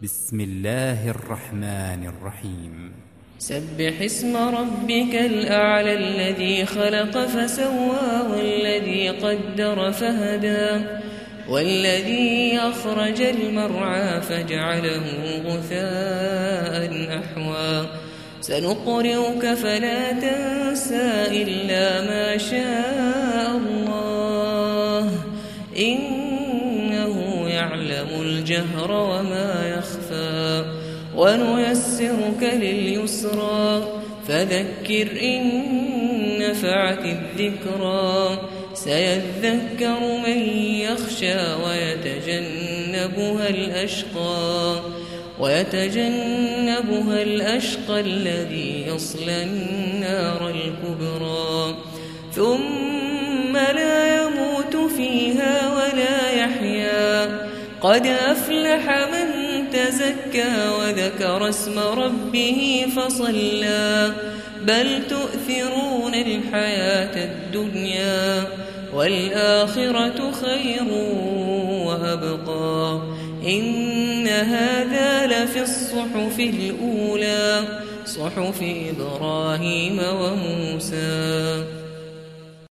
بسم الله الرحمن الرحيم. سبح اسم ربك الأعلى الذي خلق فسوى والذي قدر فهدى والذي أخرج المرعى فجعله غثاء أحوى سنقرئك فلا تنسى إلا ما شاء الله إنه يعلم الجهر وما يخفى ونيسرك لليسرى فذكر إن نفعت الذكرى سيذكر من يخشى ويتجنبها الأشقى الذي يصلى النار الكبرى ثم لا يموت فيها ولا يحيا قد أفلح من تزكى وذكر اسم ربه فصلى بل تؤثرون الحياة الدنيا والآخرة خير وأبقى إن هذا لفي الصحف الأولى صحف إبراهيم وموسى.